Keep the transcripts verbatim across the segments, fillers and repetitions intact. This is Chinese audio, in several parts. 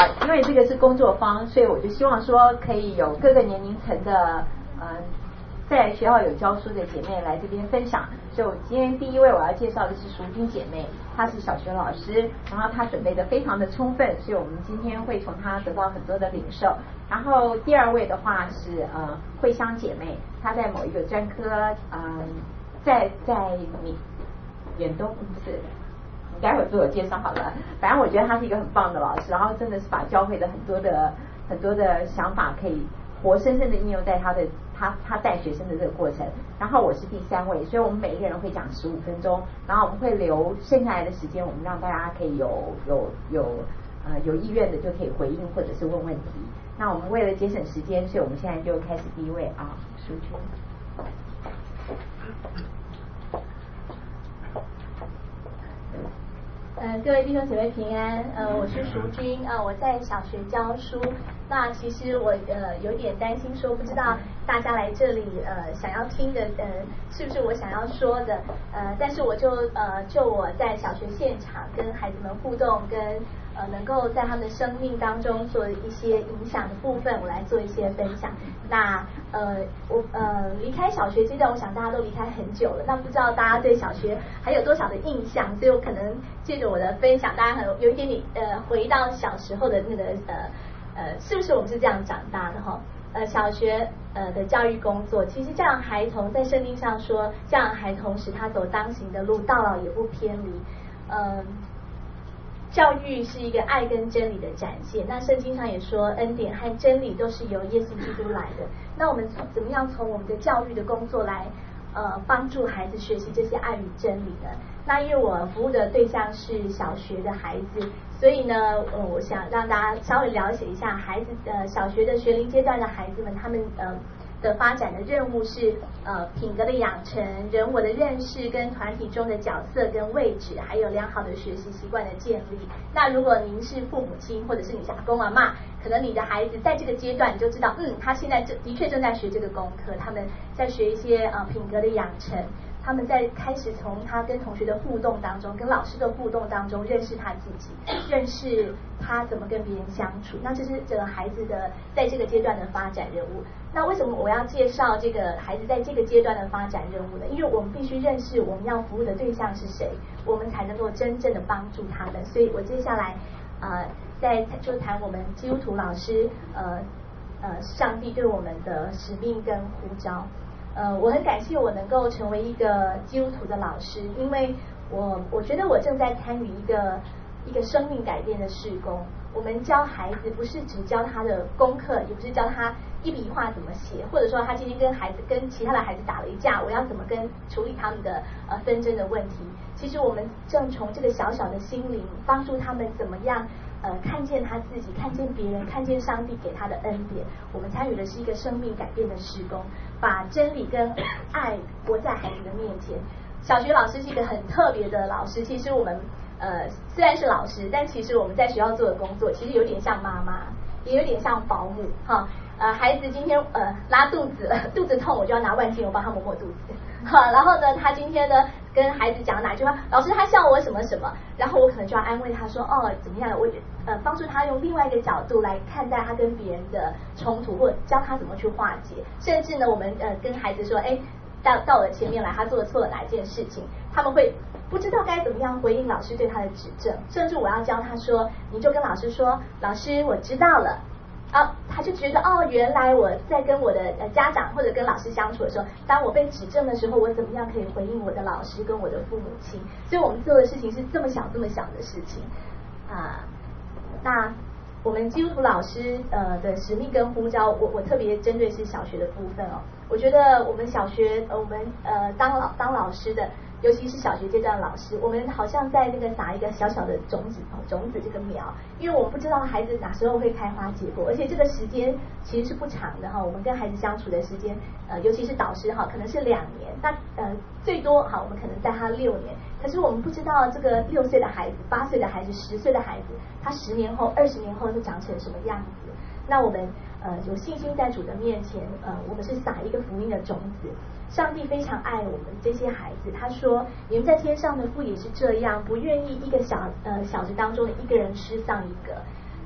啊，因为这个是工作坊，所以我就希望说可以有各个年龄层的呃在学校有教书的姐妹来这边分享。所以我今天第一位我要介绍的是淑君姐妹，她是小学老师，然后她准备的非常的充分，所以我们今天会从她得到很多的领受。然后第二位的话是呃慧香姐妹，她在某一个专科呃在在闽远东不是。待会儿自我介绍好了，反正我觉得他是一个很棒的老师，然后真的是把教会的很多的很多的想法可以活生生的应用在他的他他带学生的这个过程。然后我是第三位，所以我们每一个人会讲十五分钟，然后我们会留剩下来的时间，我们让大家可以有有有呃有意愿的就可以回应或者是问问题。那我们为了节省时间，所以我们现在就开始第一位啊，淑君。 呃，各位弟兄姐妹平安。呃，我是淑君啊、呃，我在小学教书。那其实我呃有点担心说，不知道大家来这里呃想要听的呃是不是我想要说的呃，但是我就呃就我在小学现场跟孩子们互动，跟呃能够在他们的生命当中做一些影响的部分，我来做一些分享。那呃我呃离开小学阶段，我想大家都离开很久了，那不知道大家对小学还有多少的印象？所以我可能借着我的分享，大家很有一点点呃回到小时候的那个呃呃，是不是我们是这样长大的哈？呃，小学呃的教育工作，其实教养孩童在圣经上说，教养孩童使他走当行的路，到老也不偏离。嗯、呃，教育是一个爱跟真理的展现。那圣经上也说，恩典和真理都是由耶稣基督来的。那我们从怎么样从我们的教育的工作来呃帮助孩子学习这些爱与真理呢？那因为我服务的对象是小学的孩子，所以呢，呃，我想让大家稍微了解一下孩子呃小学的学龄阶段的孩子们，他们呃的发展的任务是呃品格的养成、人我的认识跟团体中的角色跟位置，还有良好的学习习惯的建立。那如果您是父母亲或者是你是阿公阿嬷，可能你的孩子在这个阶段你就知道，嗯，他现在这的确正在学这个功课，他们在学一些呃品格的养成。他们在开始从他跟同学的互动当中，跟老师的互动当中认识他自己，认识他怎么跟别人相处。那这是这个孩子的在这个阶段的发展任务。那为什么我要介绍这个孩子在这个阶段的发展任务呢？因为我们必须认识我们要服务的对象是谁，我们才能够真正的帮助他们。所以我接下来呃在就谈我们基督徒老师呃呃上帝对我们的使命跟呼召。呃，我很感谢我能够成为一个基督徒的老师，因为我我觉得我正在参与一个一个生命改变的事工。我们教孩子不是只教他的功课，也不是教他一笔一画怎么写，或者说他今天跟孩子跟其他的孩子打了一架，我要怎么跟处理他们的呃纷争的问题。其实我们正从这个小小的心灵帮助他们怎么样呃，看见他自己，看见别人，看见上帝给他的恩典。我们参与的是一个生命改变的事工，把真理跟爱活在孩子的面前。小学老师是一个很特别的老师，其实我们呃虽然是老师，但其实我们在学校做的工作，其实有点像妈妈，也有点像保姆哈。呃，孩子今天呃拉肚子了，肚子痛，我就要拿万金油帮他抹抹肚子。好，然后呢，他今天呢跟孩子讲哪句话，老师他笑我什么什么，然后我可能就要安慰他说，哦，怎么样？我呃帮助他用另外一个角度来看待他跟别人的冲突，或者教他怎么去化解。甚至呢，我们呃跟孩子说，哎，到到了前面来，他做错了哪一件事情，他们会不知道该怎么样回应老师对他的指正。甚至我要教他说，你就跟老师说，老师我知道了。啊，他就觉得哦，原来我在跟我的呃家长或者跟老师相处的时候，当我被指正的时候，我怎么样可以回应我的老师跟我的父母亲？所以我们做的事情是这么小这么小的事情啊。那我们基督徒老师呃的使命跟呼召，我我特别针对是小学的部分哦。我觉得我们小学呃我们呃当老当老师的。尤其是小学阶段的老师，我们好像在那个撒一个小小的种子种子这个苗，因为我们不知道孩子哪时候会开花结果，而且这个时间其实是不长的哈。我们跟孩子相处的时间，呃，尤其是导师哈，可能是两年，那呃最多好，我们可能带他六年。可是我们不知道这个六岁的孩子、八岁的孩子、十岁的孩子，他十年后、二十年后会长成什么样子？那我们呃有信心在主的面前，呃，我们是撒一个福音的种子。上帝非常爱我们这些孩子，他说：“你们在天上的父也是这样，不愿意一个小呃小子当中的一个人失丧一个。”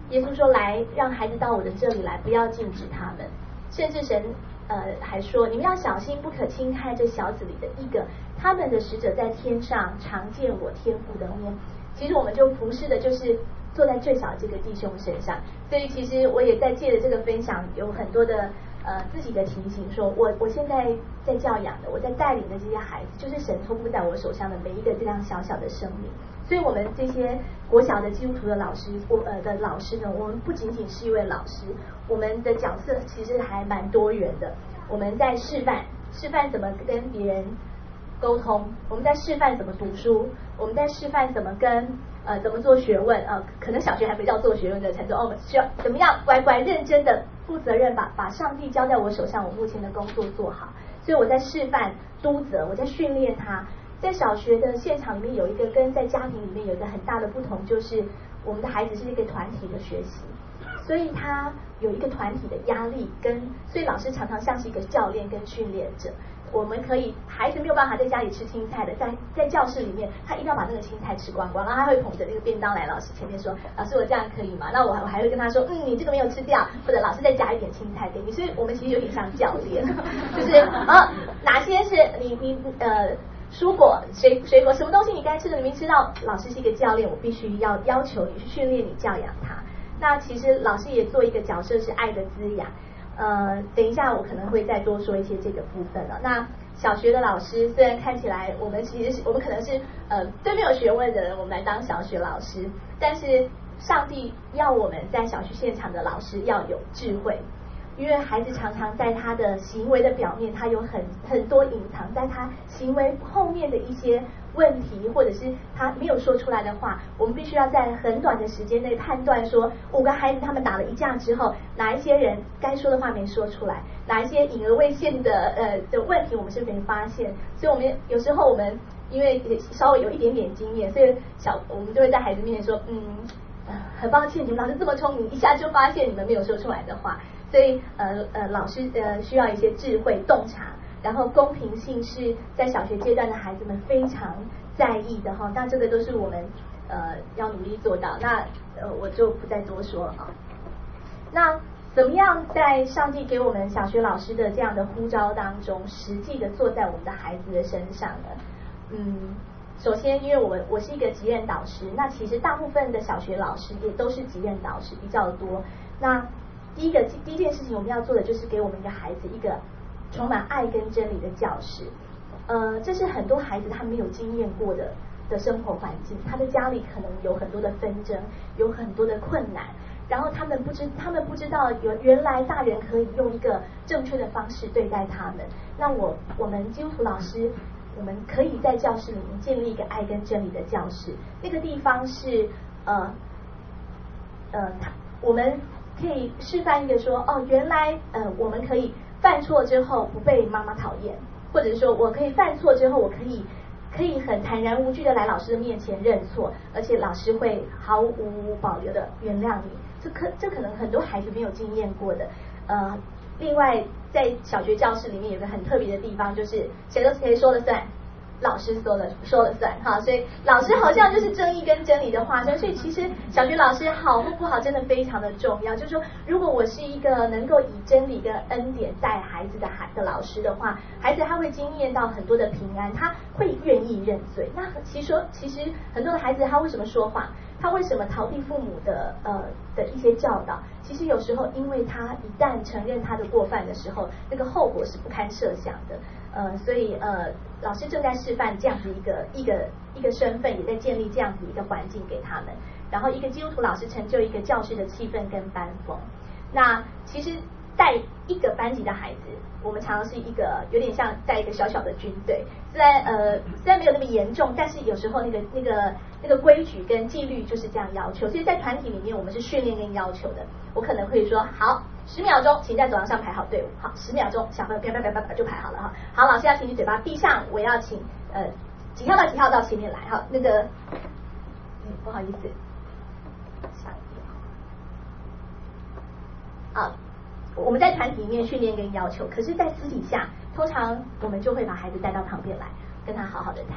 耶稣说来，让孩子到我的这里来，不要禁止他们。甚至神呃还说，你们要小心，不可轻看这小子里的一个，他们的使者在天上常见我天父的面。其实我们就服侍的就是坐在最小的这个弟兄身上，所以其实我也在借着这个分享，有很多的呃自己的提醒，说我我现在在教养的，我在带领的这些孩子，就是神托付在我手上的每一个这样小小的生命。所以我们这些国小的基督徒的老师，我呃的老师呢，我们不仅仅是一位老师，我们的角色其实还蛮多元的。我们在示范示范怎么跟别人沟通，我们在示范怎么读书，我们在示范怎么跟呃怎么做学问呃可能小学还没到做学问的程度，哦，我们需要怎么样乖乖认真的负责任把把上帝交在我手上，我目前的工作做好。所以我在示范督责，我在训练他。在小学的现场里面有一个跟在家庭里面有一个很大的不同，就是我们的孩子是一个团体的学习，所以他有一个团体的压力，跟所以老师常常像是一个教练跟训练者。我们可以孩子没有办法在家里吃青菜的，在在教室里面他一定要把那个青菜吃光光，然后他会捧着那个便当来老师前面说，老师我这样可以吗？那我我还会跟他说，嗯你这个没有吃掉，或者老师再加一点青菜给你。所以我们其实有点像教练，就是啊哪些是你你呃蔬果水水果什么东西你该吃的你没吃到，老师是一个教练，我必须要要求你去训练你教养他。那其实老师也做一个角色是爱的滋养，呃等一下我可能会再多说一些这个部分了。那小学的老师虽然看起来我们其实是我们可能是呃最没有学问的人，我们来当小学老师，但是上帝要我们在小学现场的老师要有智慧，因为孩子常常在他的行为的表面，他有很很多隐藏在他行为后面的一些问题，或者是他没有说出来的话，我们必须要在很短的时间内判断说，五个孩子他们打了一架之后，哪一些人该说的话没说出来，哪一些隐而未现的呃的问题我们是没发现。所以我们有时候我们因为稍微有一点点经验，所以小我们就会在孩子面前说，嗯、呃、很抱歉你们老师这么聪明，一下就发现你们没有说出来的话。所以呃呃老师呃需要一些智慧洞察，然后公平性是在小学阶段的孩子们非常在意的哈，那这个都是我们呃要努力做到。那呃我就不再多说啊。那怎么样在上帝给我们小学老师的这样的呼召当中，实际的做在我们的孩子的身上呢？嗯，首先因为我我是一个级任导师，那其实大部分的小学老师也都是级任导师比较多。那第一个第一件事情我们要做的就是给我们一个孩子一个充满爱跟真理的教室。呃，这是很多孩子他没有经验过的的生活环境，他的家里可能有很多的纷争，有很多的困难，然后他们不知他们不知道有原来大人可以用一个正确的方式对待他们。那我我们基督徒老师，我们可以在教室里面建立一个爱跟真理的教室。那个地方是呃呃，我们可以示范一个说，哦，原来呃我们可以犯错之后不被妈妈讨厌，或者是说我可以犯错之后我可以可以很坦然无惧的来老师的面前认错，而且老师会毫无保留的原谅你。这可这可能很多孩子没有经验过的。呃，另外在小学教室里面有个很特别的地方，就是谁都谁说了算，老师说了说了算哈，所以老师好像就是正义跟真理的化身。所以其实小学老师好或不好真的非常的重要，就是说如果我是一个能够以真理跟恩典带孩子的孩的老师的话，孩子他会经验到很多的平安，他会愿意认罪。那其实说其实很多的孩子他为什么说谎，他为什么逃避父母的呃的一些教导，其实有时候因为他一旦承认他的过犯的时候，那个后果是不堪设想的。呃，所以呃，老师正在示范这样子一个一个一个身份，也在建立这样子一个环境给他们。然后一个基督徒老师成就一个教室的气氛跟班风。那其实带一个班级的孩子，我们常常是一个有点像带一个小小的军队。虽然呃虽然没有那么严重，但是有时候那个那个那个规矩跟纪律就是这样要求。所以在团体里面，我们是训练跟要求的。我可能会说好。十秒钟，请在走廊上排好队伍。好，十秒钟，小朋友啪啪啪啪啪就排好了哈。好，老师要请你嘴巴闭上，我要请呃几号到几号到前面来。好，那个，嗯，不好意思，下一页。啊，我们在团体里面训练跟要求，可是，在私底下，通常我们就会把孩子带到旁边来，跟他好好的谈。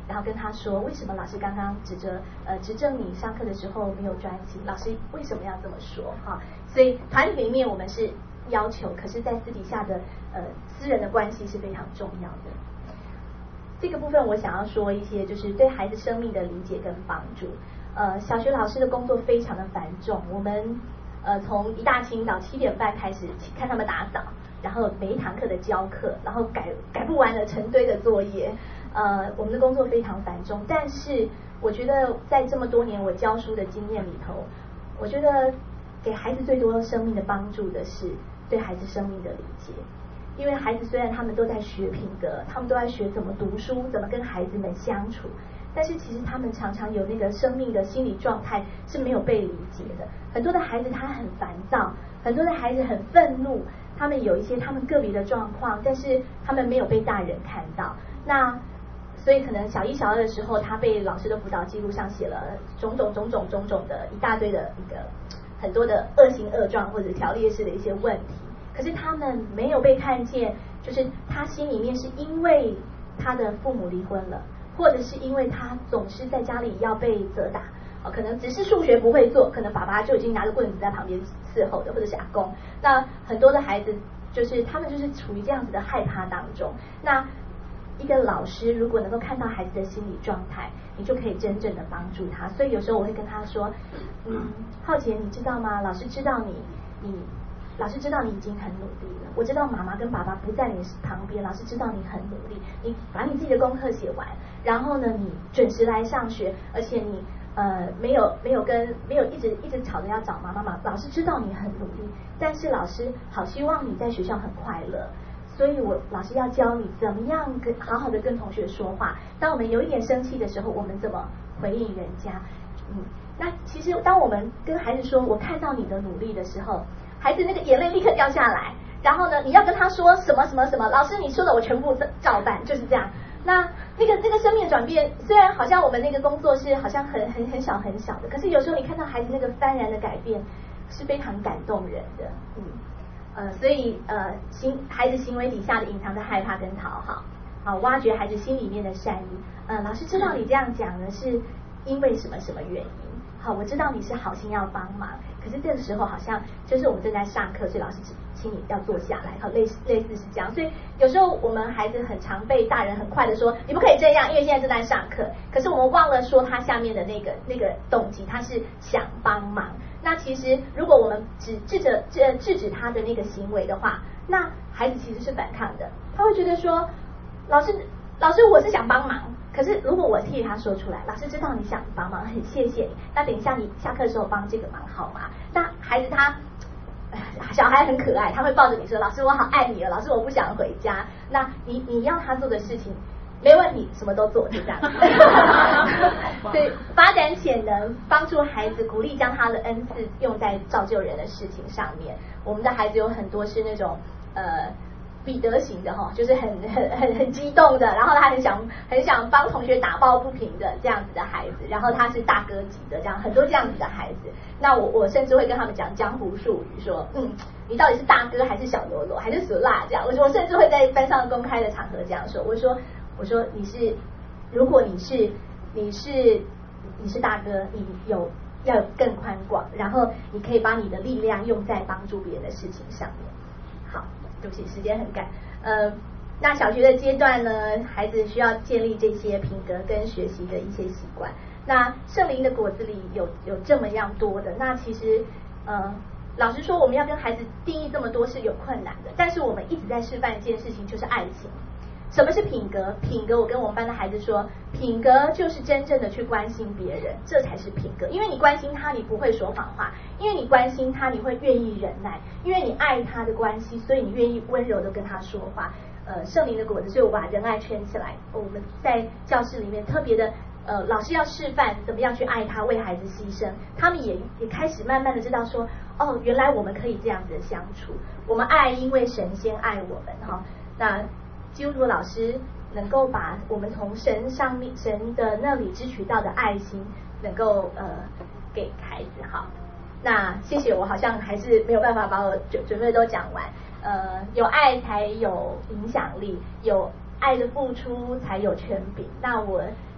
然后跟他说为什么老师刚刚指着呃指正你上课的时候没有专心，老师为什么要这么说哈？所以团体里面我们是要求，可是在私底下的呃私人的关系是非常重要的。这个部分我想要说一些就是对孩子生命的理解跟帮助。呃，小学老师的工作非常的繁重，我们呃从一大清早七点半开始看他们打扫，然后每一堂课的教课，然后改改不完的成堆的作业，呃，我们的工作非常繁重。但是我觉得在这么多年我教书的经验里头，我觉得给孩子最多生命的帮助的是对孩子生命的理解。因为孩子虽然他们都在学品格，他们都在学怎么读书，怎么跟孩子们相处，但是其实他们常常有那个生命的心理状态是没有被理解的。很多的孩子他很烦躁，很多的孩子很愤怒，他们有一些他们个别的状况，但是他们没有被大人看到。那所以可能小一小二的时候，他被老师的辅导记录上写了种种种种种种的一大堆的一个很多的恶行恶状或者条列式的一些问题。可是他们没有被看见，就是他心里面是因为他的父母离婚了，或者是因为他总是在家里要被责打，哦，可能只是数学不会做，可能爸爸就已经拿着棍子在旁边伺候的，或者是阿公。那很多的孩子就是他们就是处于这样子的害怕当中。那一个老师如果能够看到孩子的心理状态，你就可以真正的帮助他。所以有时候我会跟他说，嗯，浩杰，你知道吗？老师知道你，你。老师知道你已经很努力了，我知道妈妈跟爸爸不在你旁边，老师知道你很努力，你把你自己的功课写完，然后呢，你准时来上学，而且你呃没有没有跟没有一直一直吵着要找妈妈嘛，老师知道你很努力，但是老师好希望你在学校很快乐，所以我老师要教你怎么样跟好好的跟同学说话，当我们有一点生气的时候，我们怎么回应人家。嗯，那其实当我们跟孩子说我看到你的努力的时候，孩子那个眼泪立刻掉下来，然后呢，你要跟他说什么什么什么，老师你说的我全部照办，就是这样。那那个那个生命转变，虽然好像我们那个工作是好像很很很小很小的，可是有时候你看到孩子那个幡然的改变，是非常感动人的。嗯，呃，所以呃，行孩子行为底下的隐藏的害怕跟讨好，好挖掘孩子心里面的善意。呃，老师知道你这样讲呢，是因为什么什么原因？好，我知道你是好心要帮忙，可是这个时候好像就是我们正在上课，所以老师请你要坐下来，好，类似类似是这样。所以有时候我们孩子很常被大人很快的说你不可以这样，因为现在正在上课。可是我们忘了说他下面的那个那个动机，他是想帮忙。那其实如果我们只制止制制止他的那个行为的话，那孩子其实是反抗的，他会觉得说老师老师我是想帮忙。可是如果我替他说出来，老师知道你想帮忙，很谢谢你，那等一下你下课的时候帮这个忙好吗？那孩子他小孩很可爱，他会抱着你说老师我好爱你了，老师我不想回家。那你你要他做的事情没问题，什么都做，就这样。所以发展潜能，帮助孩子，鼓励将他的恩赐用在造就人的事情上面。我们的孩子有很多是那种呃彼得型的哈，就是很很很很激动的，然后他很想很想帮同学打抱不平的这样子的孩子，然后他是大哥级的，这样很多这样子的孩子。那我我甚至会跟他们讲江湖术语，说嗯，你到底是大哥还是小喽啰还是死辣这样？我我甚至会在班上公开的场合这样说，我说我说你是，如果你是你是你是大哥，你有要有更宽广，然后你可以把你的力量用在帮助别人的事情上面。好。对不起，时间很赶。呃，那小学的阶段呢，孩子需要建立这些品格跟学习的一些习惯。那圣灵的果子里有有这么样多的，那其实呃，老实说，我们要跟孩子定义这么多是有困难的。但是我们一直在示范一件事情，就是爱情。什么是品格？品格，我跟我们班的孩子说，品格就是真正的去关心别人，这才是品格。因为你关心他，你不会说谎话；因为你关心他，你会愿意忍耐；因为你爱他的关系，所以你愿意温柔的跟他说话。呃，圣灵的果子，所以我把仁爱圈起来。我们在教室里面特别的，呃，老师要示范怎么样去爱他，为孩子牺牲。他们也也开始慢慢的知道说，哦，原来我们可以这样子的相处。我们爱，因为神先爱我们哈。那基督徒老师能够把我们从神上面神的那里支取到的爱心，能够呃给孩子好。那谢谢，我好像还是没有办法把我准准备都讲完。呃，有爱才有影响力，有爱的付出才有权柄。那我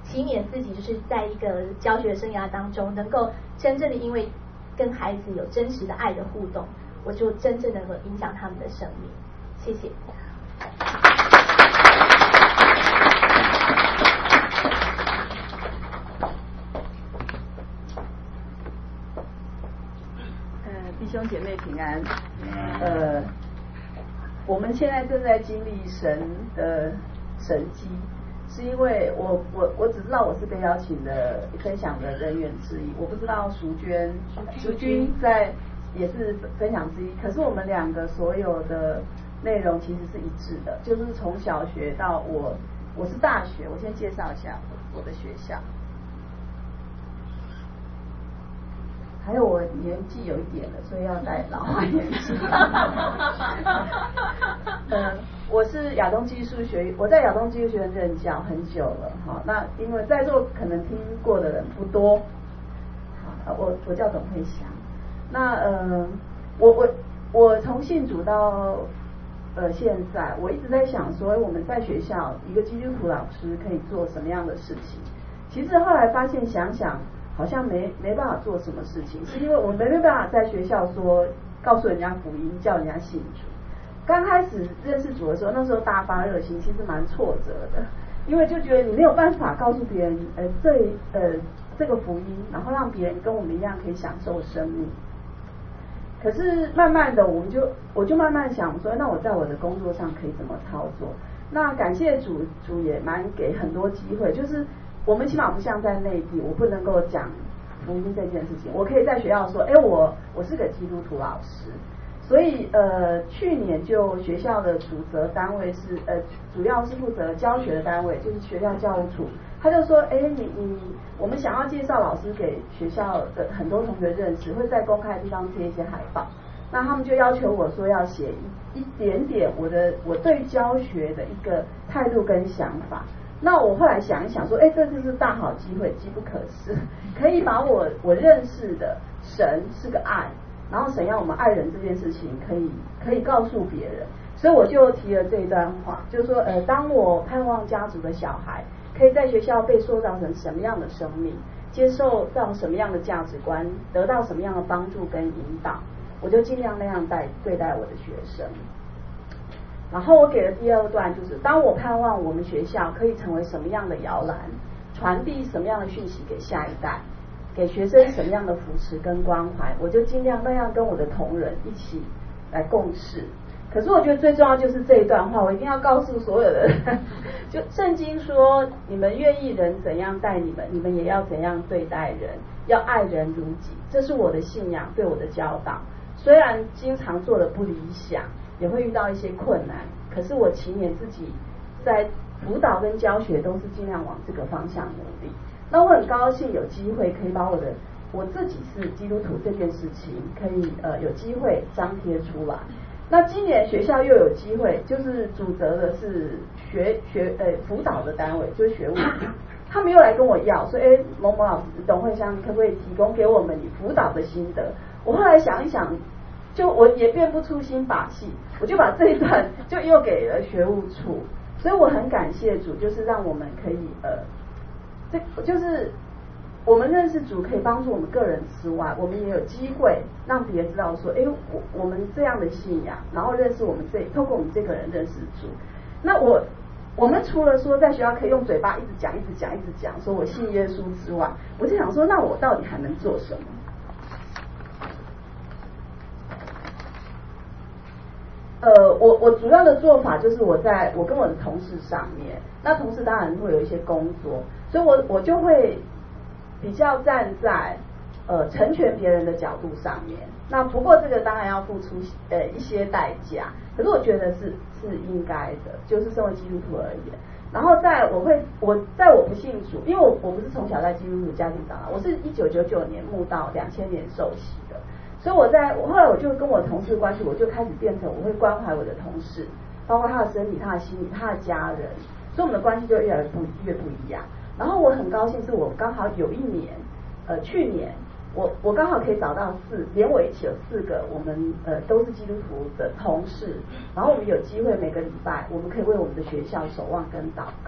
祈勉自己，就是在一个教学生涯当中，能够真正的因为跟孩子有真实的爱的互动，我就真正能够影响他们的生命。谢谢。 弟兄姐妹平安。呃，我们现在正在经历神的神迹，是因为我我我只知道我是被邀请的分享的人员之一，我不知道淑娟淑君在也是分享之一。可是我们两个所有的内容其实是一致的，就是从小学到我我是大学，我先介绍一下我的学校。还有我年纪有一点了，所以要戴老花眼镜。嗯，我是亚东技术学院，我在亚东技术学院任教很久了。好，那因为在座可能听过的人不多。好，我我叫董慧祥。那呃，我我我从信主到呃现在，我一直在想说，我们在学校一个基督徒老师可以做什么样的事情？其实后来发现，想想。好像没没办法做什么事情，是因为我们没办法在学校说告诉人家福音，叫人家信主。刚开始认识主的时候，那时候大发热心，其实蛮挫折的，因为就觉得你没有办法告诉别人，呃，这呃这个福音，然后让别人跟我们一样可以享受生命。可是慢慢的，我们就我就慢慢想说，那我在我的工作上可以怎么操作？那感谢主，主也蛮给很多机会，就是。我们起码不像在内地，我不能够讲福音这件事情。我可以在学校说，哎，我我是个基督徒老师，所以呃，去年就学校的主责单位是呃，主要是负责教学的单位，就是学校教务处，他就说，哎，你你我们想要介绍老师给学校的很多同学认识，会在公开的地方贴一些海报。那他们就要求我说要写一一点点我的我对教学的一个态度跟想法。那我后来想一想说，哎，这就是大好机会，机不可失，可以把我我认识的神是个爱，然后神要我们爱人这件事情，可以可以告诉别人，所以我就提了这一段话，就是说，呃，当我盼望家族的小孩可以在学校被塑造成什么样的生命，接受到什么样的价值观，得到什么样的帮助跟引导，我就尽量那样待对待我的学生。然后我给的第二段就是，当我盼望我们学校可以成为什么样的摇篮，传递什么样的讯息给下一代，给学生什么样的扶持跟关怀，我就尽量那样跟我的同仁一起来共事。可是我觉得最重要就是这一段话，我一定要告诉所有的人，就圣经说，你们愿意人怎样待你们，你们也要怎样对待人，要爱人如己，这是我的信仰对我的教导。虽然经常做的不理想，也会遇到一些困难，可是我祈勉自己在辅导跟教学都是尽量往这个方向努力。那我很高兴有机会可以把我的我自己是基督徒这件事情可以呃有机会张贴出来。那今年学校又有机会，就是主责的是学学呃辅导的单位，就是学务处，他们又来跟我要说，哎，某某老师董慧香，你可不可以提供给我们你辅导的心得？我后来想一想，就我也变不出新把戏，我就把这一段就又给了学务处，所以我很感谢主，就是让我们可以呃，这就是我们认识主可以帮助我们个人之外，我们也有机会让别人知道说，哎，我我们这样的信仰，然后认识我们这透过我们这个人认识主。那我我们除了说在学校可以用嘴巴一直讲一直讲一直讲说我信耶稣之外，我就想说，那我到底还能做什么？呃，我我主要的做法就是我在我跟我的同事上面，那同事当然会有一些工作，所以我我就会比较站在呃成全别人的角度上面。那不过这个当然要付出呃一些代价，可是我觉得是是应该的，就是身为基督徒而言。然后在我会我在我不信主，因为我我不是从小在基督徒家庭长大，我是一九九九年慕道，两千年受洗的。所以我在我后来我就跟我同事的关系，我就开始变成我会关怀我的同事，包括他的身体、他的心理、他的家人，所以我们的关系就越来越不越不一样。然后我很高兴是我刚好有一年，呃，去年我我刚好可以找到四，连我一起有四个我们呃都是基督徒的同事，然后我们有机会每个礼拜我们可以为我们的学校守望跟祷告。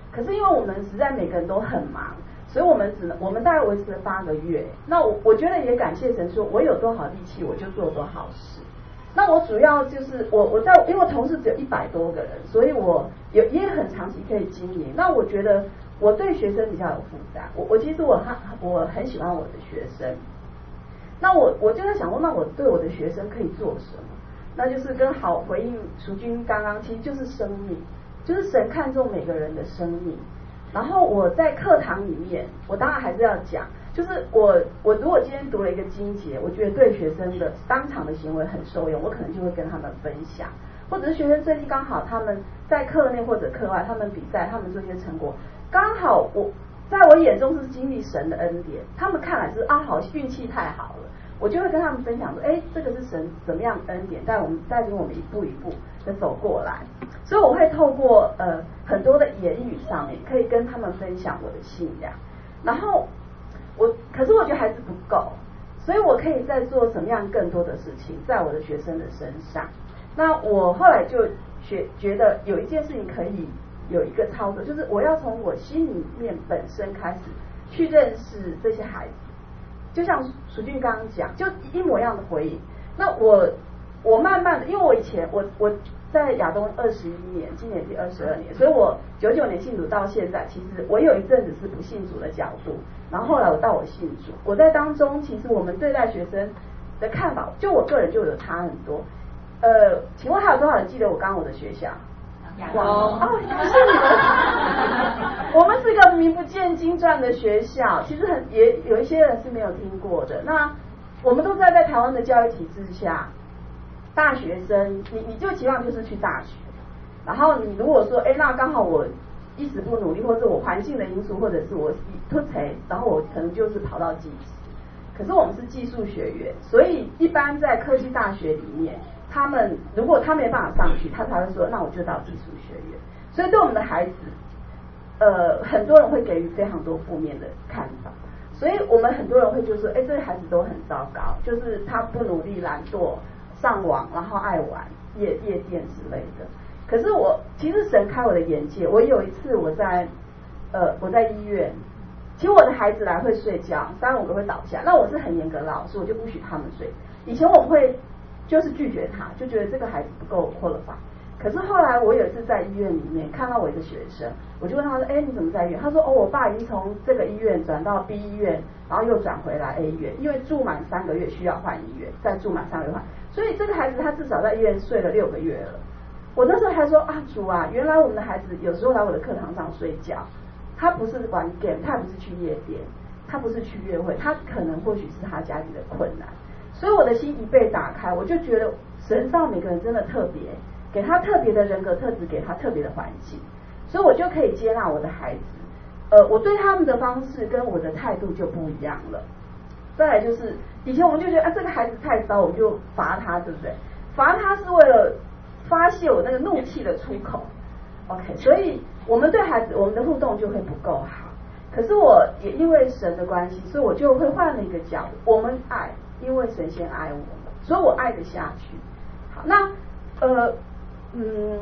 可是因为我们实在每个人都很忙，所以我们只能我们大概维持了八个月。那我我觉得也感谢神说，我有多少力气我就做多少事。那我主要就是我我在因为我同事只有一百多个人，所以我有也很长期可以经营。那我觉得我对学生比较有负担，我我其实我很我很喜欢我的学生。那我我就在想说，那我对我的学生可以做什么？那就是跟好回应淑君刚刚，其实就是生命，就是神看重每个人的生命。然后我在课堂里面，我当然还是要讲，就是我我如果今天读了一个经节，我觉得对学生的当场的行为很受用，我可能就会跟他们分享，或者是学生最近刚好他们在课内或者课外，他们比赛，他们做一些成果，刚好我在我眼中是经历神的恩典，他们看来是啊好运气太好了，我就会跟他们分享说，哎，这个是神怎么样恩典带我们带领我们一步一步的走过来。所以我会透过呃很多的言语上面，可以跟他们分享我的信仰。然后我可是我觉得还是不够，所以我可以再做什么样更多的事情在我的学生的身上。那我后来就学觉得有一件事情可以有一个操作，就是我要从我心里面本身开始去认识这些孩子。就像淑君刚刚讲，就一模一样的回应。那我我慢慢的，因为我以前我我在亚东二十一年，今年第二十二年，所以我九九年信主到现在，其实我有一阵子是不信主的角度，然后后来我到我信主，我在当中其实我们对待学生的看法，就我个人就有差很多。呃，请问还有多少人记得我刚刚我的学校？哇哦，是你们！我们是一个名不见经传的学校，其实很也有一些人是没有听过的。那我们都知道，在台湾的教育体制下，大学生你你就期望就是去大学，然后你如果说，哎，那刚好我一时不努力，或者我环境的因素，或者是我突才，然后我可能就是跑到技职。可是我们是技术学院，所以一般在科技大学里面，他们如果他没办法上去，他才会说那我就到技术学院。所以对我们的孩子，呃，很多人会给予非常多负面的看法，所以我们很多人会就说，哎，这些孩子都很糟糕，就是他不努力、懒惰、上网，然后爱玩夜夜店之类的。可是我其实神开我的眼界，我有一次我在呃我在医院。其实我的孩子来会睡觉，三五个会倒下，那我是很严格的老师，我就不许他们睡。以前我们会就是拒绝他，就觉得这个孩子不够qualified。可是后来我有一次在医院里面看到我一个学生，我就问他说：“哎，你怎么在医院？”他说：“哦，我爸已经从这个医院转到 B 医院，然后又转回来 A 医院，因为住满三个月需要换医院，再住满三个月换。所以这个孩子他至少在医院睡了六个月了。”我那时候还说：“啊，主啊，原来我们的孩子有时候来我的课堂上睡觉。”他不是玩 game， 他也不是去夜店，他不是去约会，他可能或许是他家里的困难。所以我的心一被打开，我就觉得神造每个人真的特别，给他特别的人格特质，给他特别的环境，所以我就可以接纳我的孩子。呃，我对他们的方式跟我的态度就不一样了。再来就是以前我们就觉得啊，这个孩子太糟，我们就罚他，对不对？罚他是为了发泄我那个怒气的出口。OK， 所以我们对孩子我们的互动就会不够好。可是我也因为神的关系，所以我就会换了一个角度，我们爱，因为神先爱我们，所以我爱得下去。好，那呃嗯，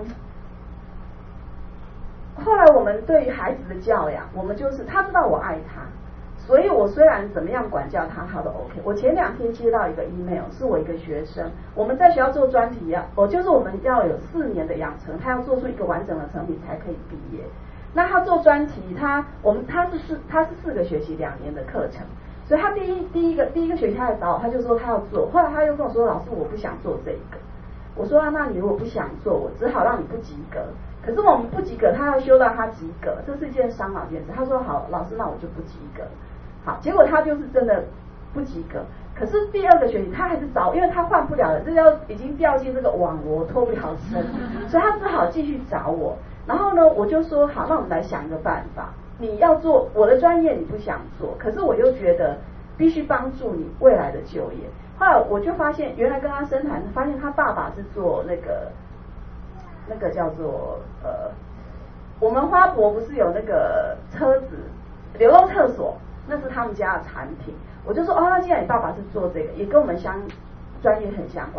后来我们对于孩子的教养，我们就是他知道我爱他，所以我虽然怎么样管教他，他都 OK。我前两天接到一个 email， 是我一个学生，我们在学校做专题要，我就是我们要有四年的养成，他要做出一个完整的成品才可以毕业。那他做专题，他我们他是四他是四个学期两年的课程，所以他第一第一个第一个学期他来找我，他就说他要做，后来他又跟我说，老师我不想做这个。我说啊，那你如果不想做，我只好让你不及格。可是我们不及格，他要修到他及格，这是一件伤脑筋的事。他说好，老师那我就不及格。好，结果他就是真的不及格。可是第二个学期他还是找，因为他换不了了，这要已经掉进这个网罗脱不了身，所以他只好继续找我。然后呢，我就说好，那我们来想一个办法。你要做我的专业，你不想做，可是我又觉得必须帮助你未来的就业。后来我就发现，原来跟他深谈，发现他爸爸是做那个那个叫做呃，我们花博不是有那个车子流动厕所，那是他们家的产品。我就说哦，那既然你爸爸是做这个，也跟我们相专业很相关。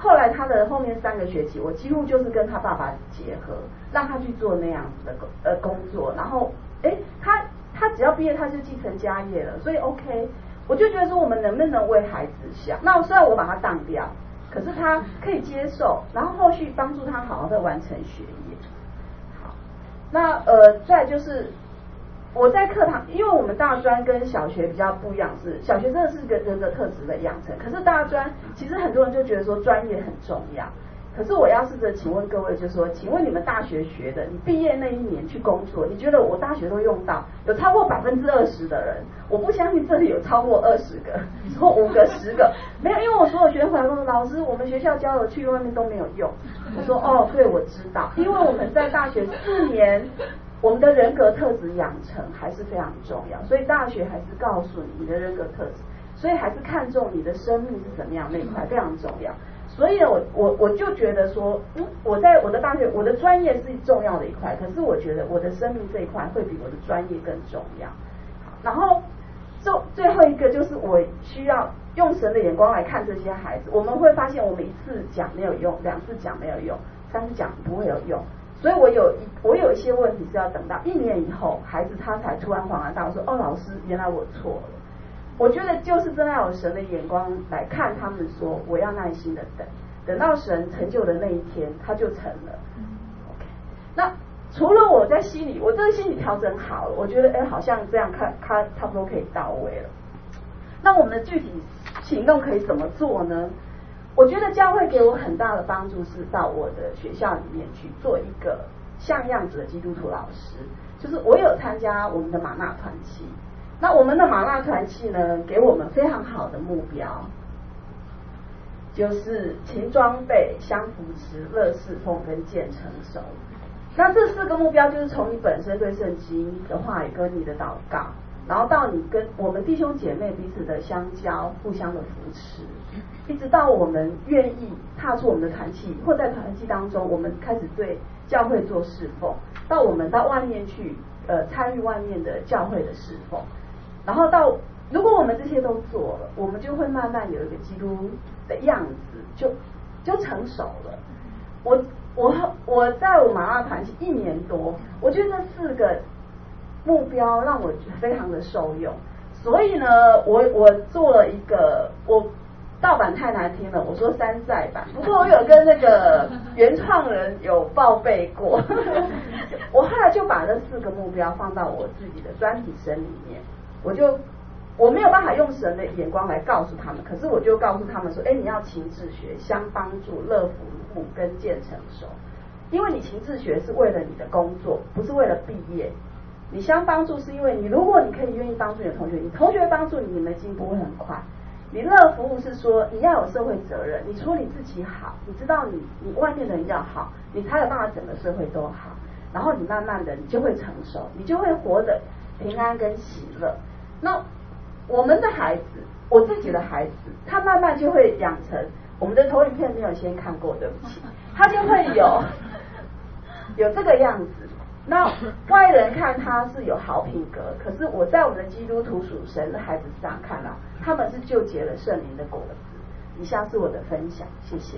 后来他的后面三个学期，我几乎就是跟他爸爸结合，让他去做那样子的工呃工作，然后哎，他他只要毕业他就继承家业了，所以 OK， 我就觉得说我们能不能为孩子想？那虽然我把他当掉，可是他可以接受，然后后续帮助他好好的完成学业。好，那呃再就是我在课堂，因为我们大专跟小学比较不一样，是小学真的是个人格特质的养成，可是大专其实很多人就觉得说专业很重要。可是我要试着请问各位，就说，请问你们大学学的，你毕业那一年去工作，你觉得我大学都用到？有超过百分之二十的人，我不相信这里有超过二十个，或五个、十个，没有，因为我所有学生回来跟我说，老师，我们学校教的去外面都没有用。我说哦，对，我知道，因为我们在大学四年。我们的人格特质养成还是非常重要，所以大学还是告诉你你的人格特质，所以还是看重你的生命是怎么样那一块非常重要。所以呢，我我我就觉得说，嗯，我在我的大学，我的专业是重要的一块，可是我觉得我的生命这一块会比我的专业更重要。然后最最后一个就是我需要用神的眼光来看这些孩子，我们会发现我们一次讲没有用，两次讲没有用，三次讲不会有用。所以我有一我有一些问题是要等到一年以后，孩子他才突然恍然大悟说，哦，老师，原来我错了。我觉得就是真的要有神的眼光来看他们，说我要耐心的等，等到神成就的那一天，他就成了。OK， 那除了我在心里，我这个心理调整好了，我觉得哎，好像这样看，他差不多可以到位了。那我们的具体行动可以怎么做呢？我觉得教会给我很大的帮助是到我的学校里面去做一个像样子的基督徒老师，就是我有参加我们的玛纳团契。那我们的玛纳团契呢，给我们非常好的目标，就是勤装备、相扶持、乐侍奉跟渐成熟。那这四个目标就是从你本身对圣经的话语跟你的祷告，然后到你跟我们弟兄姐妹彼此的相交，互相的扶持，一直到我们愿意踏出我们的团契，或在团契当中，我们开始对教会做侍奉，到我们到外面去呃参与外面的教会的侍奉，然后到如果我们这些都做了，我们就会慢慢有一个基督的样子，就就成熟了。我我我在我玛纳团契一年多，我觉得这四个目标让我非常的受用，所以呢，我我做了一个，我盗版太难听了，我说山寨版，不过我有跟那个原创人有报备过，我后来就把这四个目标放到我自己的专题生里面，我就我没有办法用神的眼光来告诉他们，可是我就告诉他们说，哎，你要勤自学，相帮助，乐福护跟渐成熟，因为你勤自学是为了你的工作，不是为了毕业。你相帮助是因为你，如果你可以愿意帮助你的同学，你同学帮助你，你们进步会很快。你乐服务是说你要有社会责任，你除了你自己好，你知道你你外面的人要好，你才有办法整个社会都好。然后你慢慢的你就会成熟，你就会活得平安跟喜乐。那我们的孩子，我自己的孩子，他慢慢就会养成，我们的投影片没有先看过，对不起，他就会有有这个样子。那外人看他是有好品格，可是我在我们的基督徒属神的孩子上看到，他们是就结了圣灵的果子。以下是我的分享，谢谢。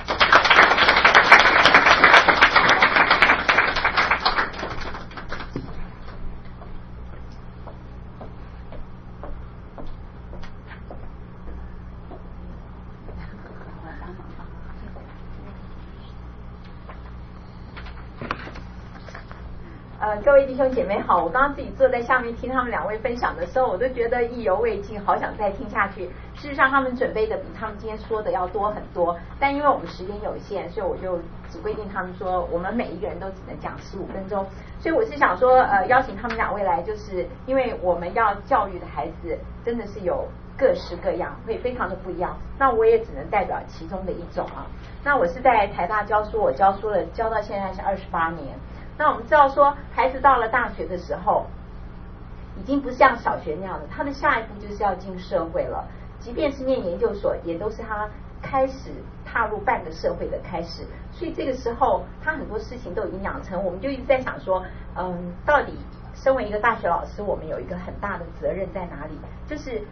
呃，各位弟兄姐妹好，我刚刚自己坐在下面听他们两位分享的时候，我都觉得意犹未尽，好想再听下去。事实上，他们准备的比他们今天说的要多很多，但因为我们时间有限，所以我就只规定他们说，我们每一个人都只能讲十五分钟。所以我是想说，呃，邀请他们两位来，就是因为我们要教育的孩子真的是有各式各样，会非常的不一样。那我也只能代表其中的一种啊。那我是在台大教书，我教书了，教到现在是二十八年。那我们知道说，孩子到了大学的时候，已经不像小学那样的，他的下一步就是要进社会了。即便是念研究所，也都是他开始踏入半个社会的开始。所以这个时候，他很多事情都已经养成。我们就一直在想说，嗯，到底身为一个大学老师，我们有一个很大的责任在哪里？就是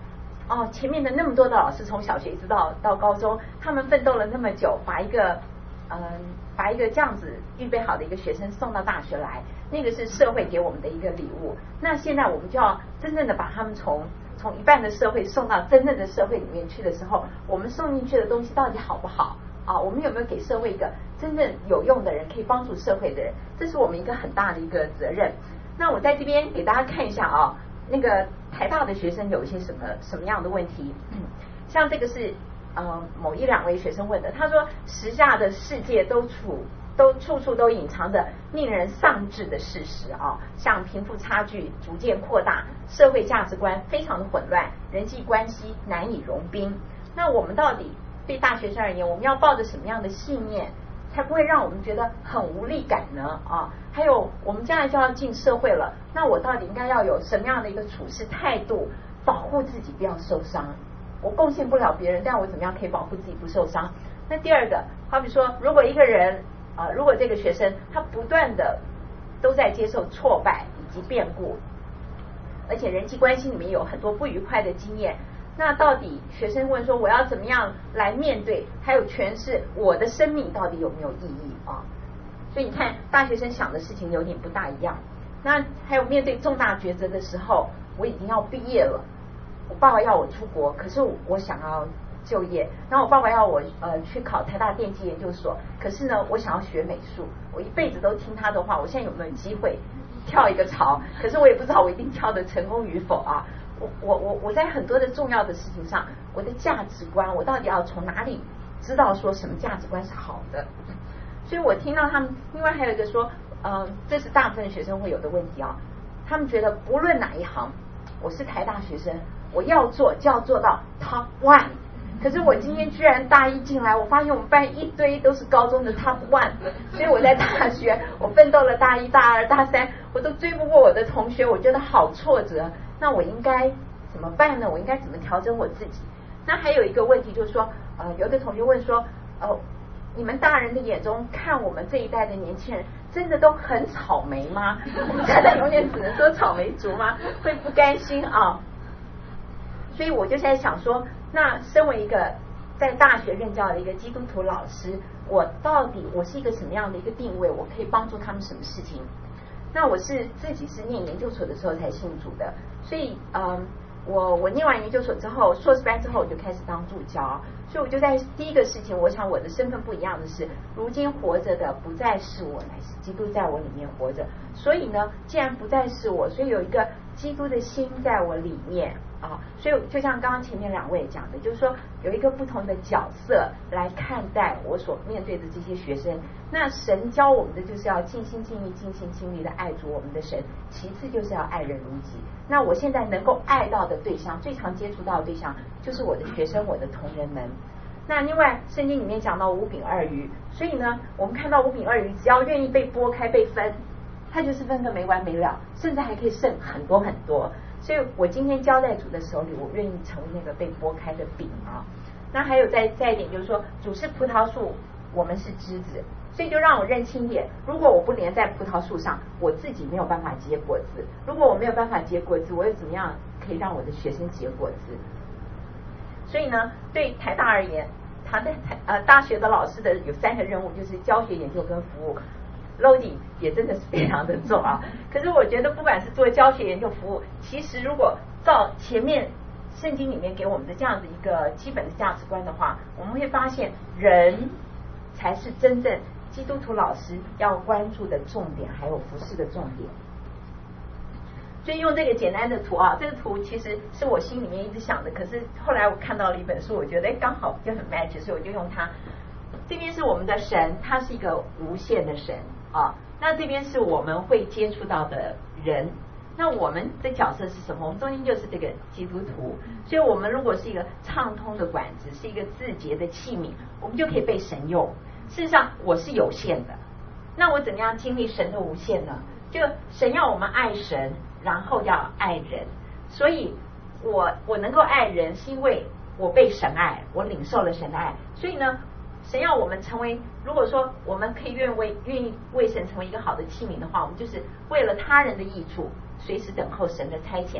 哦，前面的那么多的老师，从小学一直到到高中，他们奋斗了那么久，把一个嗯、呃、把一个这样子预备好的一个学生送到大学来，那个是社会给我们的一个礼物。那现在我们就要真正的把他们从从一半的社会送到真正的社会里面去的时候，我们送进去的东西到底好不好啊？我们有没有给社会一个真正有用的人，可以帮助社会的人？这是我们一个很大的一个责任。那我在这边给大家看一下啊，那个台大的学生有一些什么什么样的问题？嗯、像这个是呃某一两位学生问的，他说时下的世界都处都处处都隐藏着令人丧志的事实啊，像贫富差距逐渐扩大，社会价值观非常的混乱，人际关系难以融冰。那我们到底对大学生而言，我们要抱着什么样的信念，才不会让我们觉得很无力感呢？啊，还有我们将来就要进社会了，那我到底应该要有什么样的一个处事态度，保护自己不要受伤？我贡献不了别人，但我怎么样可以保护自己不受伤？那第二个，好比说，如果一个人啊、呃，如果这个学生他不断的都在接受挫败以及变故，而且人际关系里面有很多不愉快的经验，那到底学生问说我要怎么样来面对，还有诠释我的生命到底有没有意义啊？所以你看大学生想的事情有点不大一样。那还有面对重大抉择的时候，我已经要毕业了，我爸爸要我出国，可是我想要就业，然后我爸爸要我呃去考台大电机研究所，可是呢我想要学美术，我一辈子都听他的话，我现在有没有机会跳一个槽？可是我也不知道我一定跳得成功与否啊。我我我我在很多的重要的事情上，我的价值观，我到底要从哪里知道说什么价值观是好的？所以我听到他们，另外还有一个说，呃，这是大部分学生会有的问题啊。他们觉得不论哪一行，我是台大学生，我要做就要做到 top one。可是我今天居然大一进来，我发现我们班一堆都是高中的 top one， 所以我在大学我奋斗了大一、大二、大三，我都追不过我的同学，我觉得好挫折。那我应该怎么办呢？我应该怎么调整我自己？那还有一个问题就是说，呃，有的同学问说，呃，你们大人的眼中看我们这一代的年轻人，真的都很草莓吗？我们真的永远只能说草莓族吗？会不甘心啊？所以我就在想说，那身为一个在大学任教的一个基督徒老师，我到底我是一个什么样的一个定位？我可以帮助他们什么事情？那我是自己是念研究所的时候才信主的，所以嗯，我我念完研究所之后，硕士班之后我就开始当助教，所以我就在第一个事情，我想我的身份不一样的是，如今活着的不再是我，乃是基督在我里面活着。所以呢，既然不再是我，所以有一个基督的心在我里面啊，所以就像刚刚前面两位讲的，就是说有一个不同的角色来看待我所面对的这些学生。那神教我们的就是要尽心尽力、尽心尽力的爱主我们的神，其次就是要爱人如己。那我现在能够爱到的对象，最常接触到的对象就是我的学生、我的同仁们。那另外圣经里面讲到五饼二鱼，所以呢我们看到五饼二鱼只要愿意被剥开被分，它就是分个没完没了，甚至还可以剩很多很多。所以我今天交在主的手里，我愿意成为那个被剥开的饼啊。那还有再再一点就是说，主是葡萄树，我们是枝子，所以就让我认清一点，如果我不连在葡萄树上，我自己没有办法结果子。如果我没有办法结果子，我又怎么样可以让我的学生结果子？所以呢，对台大而言，他在台呃大学的老师的有三个任务，就是教学、研究跟服务。loading 也真的是非常的重啊。可是我觉得不管是做教学、研究、服务，其实如果照前面圣经里面给我们的这样的一个基本的价值观的话，我们会发现人才是真正基督徒老师要关注的重点，还有服事的重点。所以用这个简单的图啊，这个图其实是我心里面一直想的，可是后来我看到了一本书，我觉得刚好就很 match， 所以我就用它。这边是我们的神，他是一个无限的神啊。那这边是我们会接触到的人，那我们的角色是什么？我们中间就是这个基督徒，所以我们如果是一个畅通的管子，是一个自洁的器皿，我们就可以被神用。事实上我是有限的，那我怎么样经历神的无限呢？就神要我们爱神，然后要爱人，所以我我能够爱人，是因为我被神爱，我领受了神的爱。所以呢，神要我们成为，如果说我们可以愿为愿意为神成为一个好的器皿的话，我们就是为了他人的益处，随时等候神的差遣。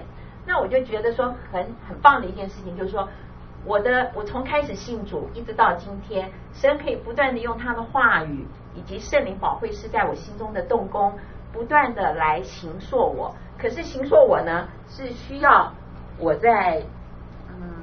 那我就觉得说很很棒的一件事情，就是说我的我从开始信主一直到今天，神可以不断的用他的话语以及圣灵保惠师在我心中的动工，不断的来形塑我。可是形塑我呢，是需要我在嗯。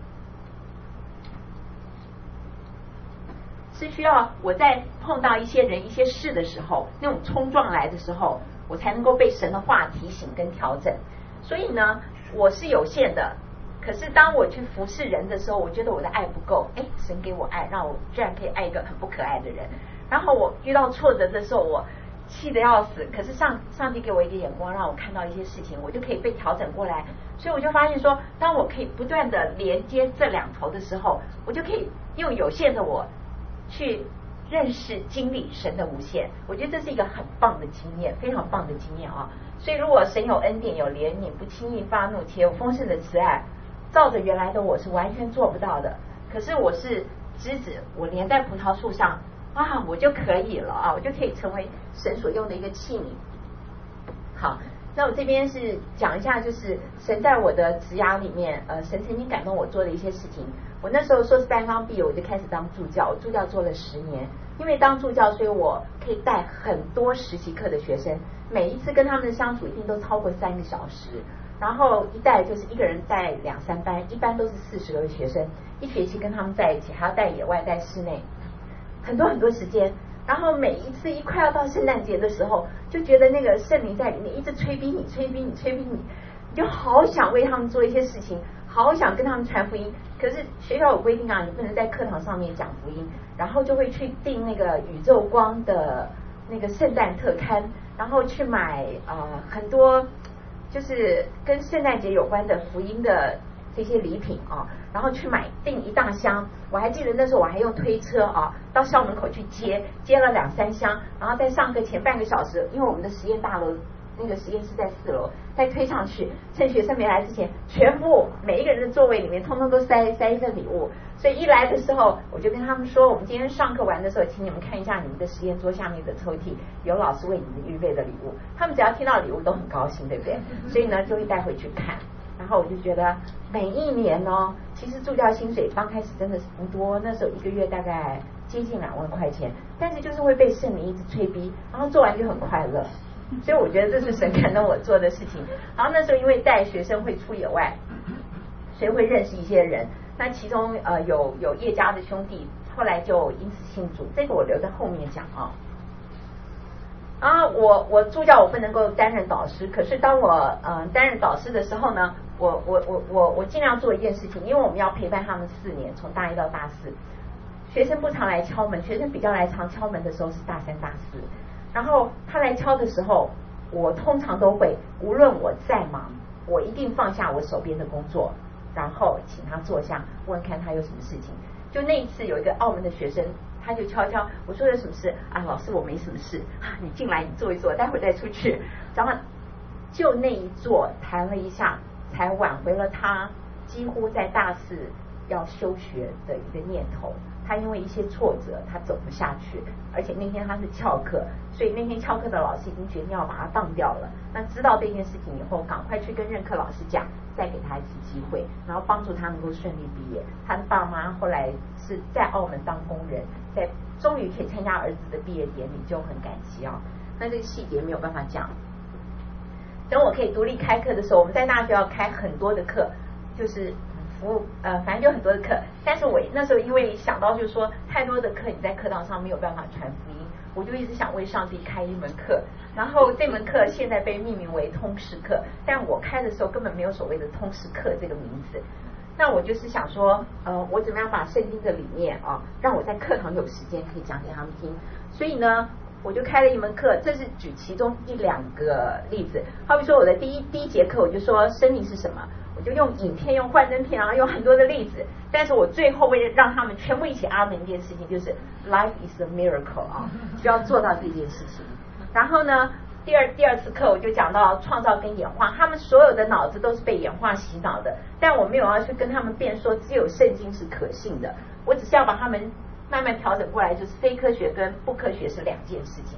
是需要我在碰到一些人一些事的时候，那种冲撞来的时候，我才能够被神的话提醒跟调整。所以呢，我是有限的，可是当我去服侍人的时候，我觉得我的爱不够，哎，神给我爱，让我居然可以爱一个很不可爱的人。然后我遇到挫折的时候，我气得要死，可是上上帝给我一个眼光，让我看到一些事情，我就可以被调整过来。所以我就发现说，当我可以不断的连接这两头的时候，我就可以用有限的我去认识经历神的无限。我觉得这是一个很棒的经验，非常棒的经验啊！所以如果神有恩典有怜悯，不轻易发怒，且有丰盛的慈爱，照着原来的我是完全做不到的。可是我是枝子，我连在葡萄树上啊，我就可以了啊，我就可以成为神所用的一个器皿。好，那我这边是讲一下，就是神在我的职涯里面，呃，神曾经感动我做的一些事情。我那时候硕士班刚毕业，我就开始当助教，我助教做了十年。因为当助教，所以我可以带很多实习课的学生，每一次跟他们的相处一定都超过三个小时。然后一带就是一个人带两三班，一般都是四十个学生，一学期跟他们在一起，还要带野外带室内，很多很多时间。然后每一次一快要到圣诞节的时候，就觉得那个圣灵在里面一直催逼你催逼你催逼你，你就好想为他们做一些事情，好想跟他们传福音。可是学校有规定啊，你不能在课堂上面讲福音，然后就会去订那个宇宙光的那个圣诞特刊，然后去买呃很多就是跟圣诞节有关的福音的这些礼品啊，然后去买订一大箱。我还记得那时候我还用推车啊到校门口去接，接了两三箱，然后在上课前半个小时，因为我们的实验大楼那个实验室在四楼，再推上去，趁学生没来之前，全部每一个人的座位里面通通都塞塞一份礼物。所以一来的时候，我就跟他们说，我们今天上课完的时候，请你们看一下你们的实验桌下面的抽屉，有老师为你们预备的礼物。他们只要听到礼物都很高兴，对不对？所以呢，就会带回去看。然后我就觉得每一年呢，其实助教薪水刚开始真的是不多，那时候一个月大概接近两万块钱，但是就是会被圣灵一直催逼，然后做完就很快乐。所以我觉得这是神感动我做的事情。然后那时候因为带学生会出野外，所以会认识一些人。那其中呃有有叶家的兄弟，后来就因此信主，这个我留在后面讲啊。啊，我我助教我不能够担任导师，可是当我呃担任导师的时候呢，我我我我我尽量做一件事情，因为我们要陪伴他们四年，从大一到大四。学生不常来敲门，学生比较来常敲门的时候是大三大四。然后他来敲的时候，我通常都会，无论我再忙，我一定放下我手边的工作，然后请他坐下，问看他有什么事情。就那一次有一个澳门的学生，他就敲敲，我说有什么事啊？老师我没什么事啊，你进来你坐一坐，待会再出去。然后就那一坐谈了一下，才挽回了他几乎在大四要休学的一个念头。他因为一些挫折他走不下去，而且那天他是翘课，所以那天翘课的老师已经决定要把他当掉了。那知道这件事情以后，赶快去跟任课老师讲，再给他一次机会，然后帮助他能够顺利毕业。他的爸妈后来是在澳门当工人，在终于可以参加儿子的毕业典礼，就很感激啊。那这个细节没有办法讲，等我可以独立开课的时候，我们在大学要开很多的课，就是服务呃，反正就很多的课。但是我那时候因为想到就是说太多的课你在课堂上没有办法传福音，我就一直想为上帝开一门课。然后这门课现在被命名为通识课，但我开的时候根本没有所谓的通识课这个名字。那我就是想说呃，我怎么样把圣经的理念啊，让我在课堂有时间可以讲给他们听。所以呢我就开了一门课，这是举其中一两个例子。好比说我的第一第一节课我就说生命是什么，我就用影片用幻灯片，然后用很多的例子，但是我最后为了让他们全部一起阿门一件事情，就是 life is a miracle 啊，需要做到这件事情。然后呢第二第二次课我就讲到创造跟演化，他们所有的脑子都是被演化洗脑的，但我没有要去跟他们辩说只有圣经是可信的，我只是要把他们慢慢调整过来，就是非科学跟不科学是两件事情。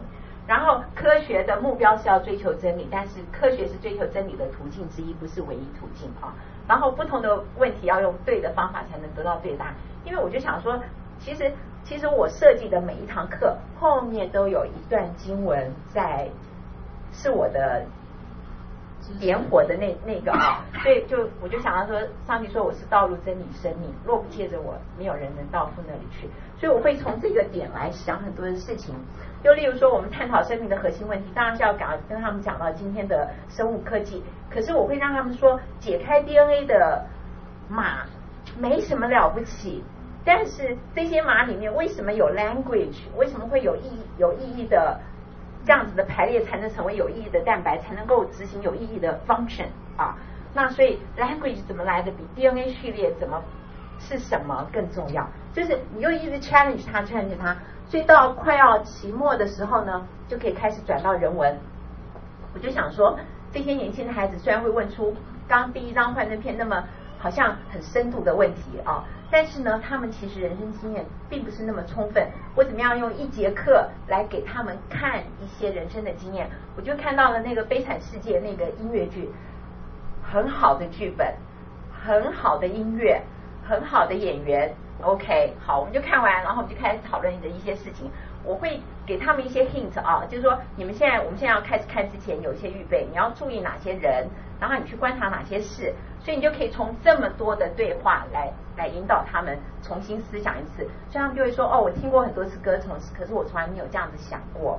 然后科学的目标是要追求真理，但是科学是追求真理的途径之一，不是唯一途径啊。然后不同的问题要用对的方法才能得到对答案。因为我就想说，其实其实我设计的每一堂课后面都有一段经文在，是我的点火的那那个啊，所以就我就想到说，上帝说我是道路真理生命，若不借着我，没有人能到父那里去。所以我会从这个点来想很多的事情。就例如说，我们探讨生命的核心问题，当然是要赶跟他们讲到今天的生物科技。可是我会让他们说，解开 D N A 的码没什么了不起，但是这些码里面为什么有 language， 为什么会有意有意义的这样子的排列才能成为有意义的蛋白，才能够执行有意义的 function 啊？那所以 language 怎么来的，比 D N A 序列怎么是什么更重要？就是你又一直 challenge 它 challenge 它，所以到快要期末的时候呢，就可以开始转到人文。我就想说，这些年轻的孩子虽然会问出刚第一张幻灯片那么好像很深度的问题啊，但是呢，他们其实人生经验并不是那么充分。我怎么样用一节课来给他们看一些人生的经验？我就看到了那个《悲惨世界》那个音乐剧，很好的剧本，很好的音乐，很好的演员。OK， 好，我们就看完，然后我们就开始讨论的一些事情。我会给他们一些 hint 啊，就是说你们现在我们现在要开始看之前有一些预备，你要注意哪些人，然后你去观察哪些事，所以你就可以从这么多的对话来来引导他们重新思想一次。所以他们就会说，哦，我听过很多次歌从，可是我从来没有这样子想过。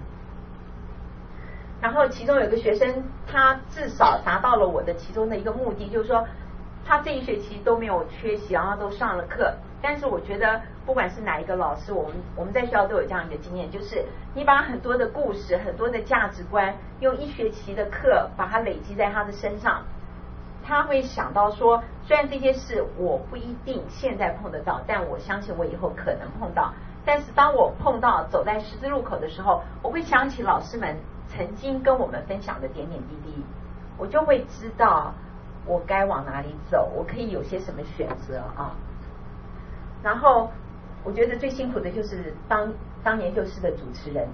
然后其中有个学生，他至少达到了我的其中的一个目的，就是说他这一学期都没有缺席，然后都上了课。但是我觉得不管是哪一个老师，我们我们在学校都有这样一个经验，就是你把很多的故事、很多的价值观，用一学期的课把它累积在他的身上，他会想到说，虽然这些事我不一定现在碰得到，但我相信我以后可能碰到。但是当我碰到走在十字路口的时候，我会想起老师们曾经跟我们分享的点点滴滴，我就会知道我该往哪里走，我可以有些什么选择啊。然后我觉得最辛苦的就是当当研究室的主持人，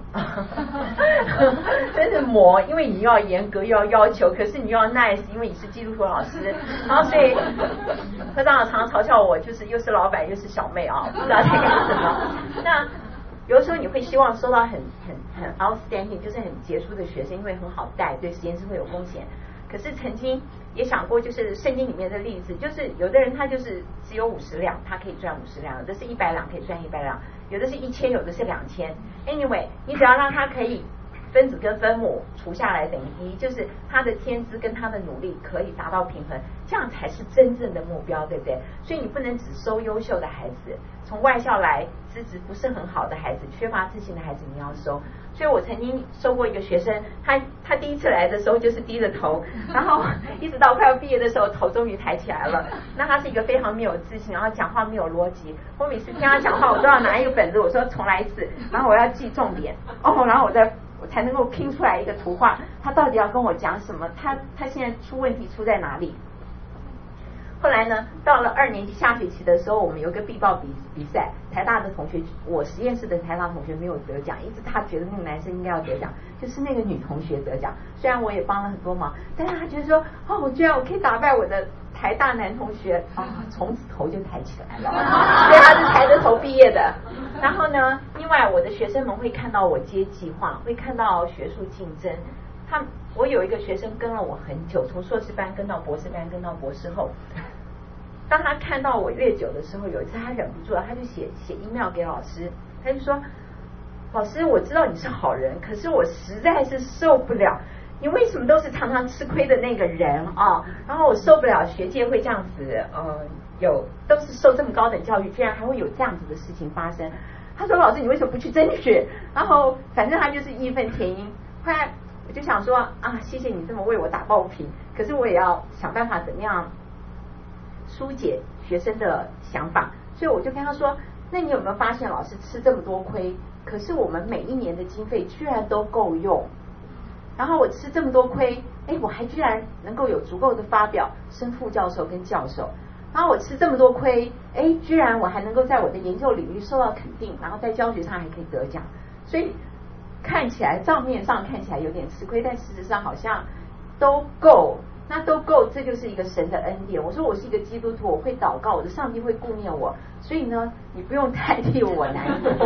真是磨，因为你又要严格又要要求，可是你又要 nice， 因为你是基督徒老师，然后所以科长常常嘲笑我，就是又是老板又是小妹啊，不知道在干什么。那有的时候你会希望收到很很很 outstanding， 就是很杰出的学生，因为很好带，对实验室会有风险。可是曾经也想过，就是圣经里面的例子，就是有的人他就是只有五十两，他可以赚五十两；有的是一百两可以赚一百两；有的是一千，有的是两千。Anyway， 你只要让他可以分子跟分母除下来等于一，就是他的天资跟他的努力可以达到平衡，这样才是真正的目标，对不对？所以你不能只收优秀的孩子，从外校来资质不是很好的孩子，缺乏自信的孩子你要收。所以我曾经收过一个学生，他他第一次来的时候就是低着头，然后一直到快要毕业的时候头终于抬起来了。那他是一个非常没有自信，然后讲话没有逻辑。我每次听他讲话，我都要拿一个本子，我说重来一次，然后我要记重点哦，然后我再我才能够拼出来一个图画，他到底要跟我讲什么？他他现在出问题出在哪里？后来呢，到了二年级下学期的时候，我们有个壁报比比赛，台大的同学，我实验室的台大同学没有得奖，一直他觉得那个男生应该要得奖，就是那个女同学得奖。虽然我也帮了很多忙，但是他觉得说，哦，我居然我可以打败我的台大男同学，啊、哦，从此头就抬起来了，所以他是抬着头毕业的。然后呢，另外我的学生们会看到我接计划，会看到学术竞争。他我有一个学生跟了我很久，从硕士班跟到博士班，跟到博士后。当他看到我越久的时候，有一次他忍不住了，他就写写 email 给老师，他就说：“老师，我知道你是好人，可是我实在是受不了，你为什么都是常常吃亏的那个人啊？然后我受不了学界会这样子，呃，有都是受这么高等教育，居然还会有这样子的事情发生。”他说：“老师，你为什么不去争取？”然后反正他就是义愤填膺。后来我就想说啊，谢谢你这么为我打抱不平，可是我也要想办法怎么样疏解学生的想法，所以我就跟他说，那你有没有发现老师吃这么多亏，可是我们每一年的经费居然都够用，然后我吃这么多亏，哎，我还居然能够有足够的发表升副教授跟教授，然后我吃这么多亏，哎，居然我还能够在我的研究领域受到肯定，然后在教学上还可以得奖。所以看起来账面上看起来有点吃亏，但事实上好像都够。那都够，这就是一个神的恩典。我说我是一个基督徒，我会祷告，我的上帝会顾念我，所以呢，你不用太替我难过。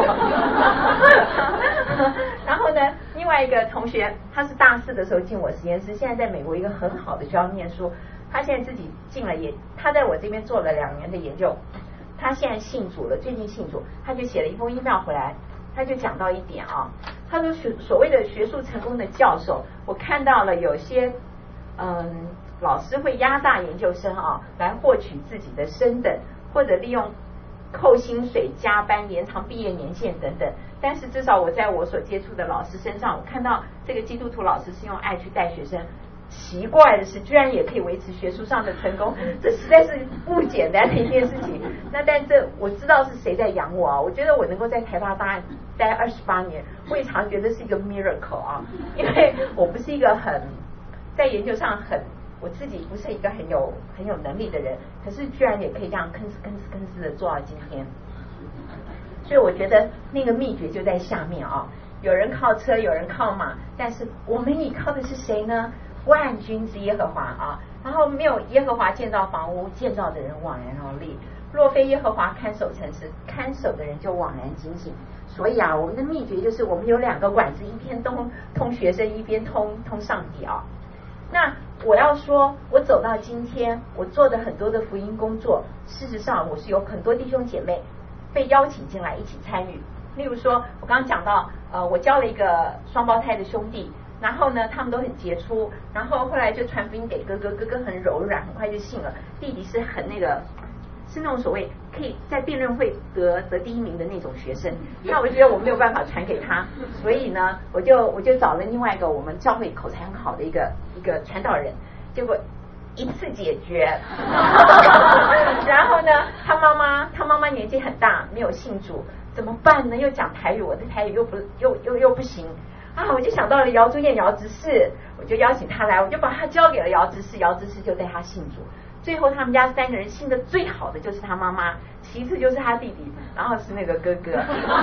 然后呢，另外一个同学，他是大四的时候进我实验室，现在在美国一个很好的学校念书，他现在自己进了研，他在我这边做了两年的研究，他现在信主了，最近信主，他就写了一封 email 回来，他就讲到一点啊，他说学所谓的学术成功的教授，我看到了有些。嗯，老师会压榨研究生啊，来获取自己的升等，或者利用扣薪水、加班、延长毕业年限等等。但是至少我在我所接触的老师身上，我看到这个基督徒老师是用爱去带学生。奇怪的是，居然也可以维持学术上的成功，这实在是不简单的一件事情。那但这我知道是谁在养我啊？我觉得我能够在台大大待二十八年，我也常觉得是一个 miracle 啊，因为我不是一个很。在研究上很，我自己不是一个很有很有能力的人，可是居然也可以这样吭哧吭哧吭哧的做到今天。所以我觉得那个秘诀就在下面啊，有人靠车，有人靠马，但是我们依靠的是谁呢？万军之耶和华啊！然后没有耶和华建造房屋，建造的人枉然劳力；若非耶和华看守城池，看守的人就枉然警醒。所以啊，我们的秘诀就是我们有两个管子，一边通通学生，一边通通上帝啊。那我要说，我走到今天，我做的很多的福音工作，事实上我是有很多弟兄姐妹被邀请进来一起参与。例如说，我刚刚讲到，呃，我教了一个双胞胎的兄弟，然后呢，他们都很杰出，然后后来就传福音给哥哥，哥哥很柔软，很快就信了。弟弟是很那个，是那种所谓可以在辩论会得得第一名的那种学生。那我觉得我没有办法传给他，所以呢，我就我就找了另外一个我们教会口才很好的一个一个传道人，结果一次解决。然后呢，他妈妈他妈妈年纪很大，没有信主，怎么办呢？又讲台语，我的台语又不又又又不行啊！我就想到了姚珠燕姚执事，我就邀请他来，我就把他交给了姚执事，姚执事就带他信主。最后他们家三个人信的最好的就是他妈妈，其次就是他弟弟，然后是那个哥哥。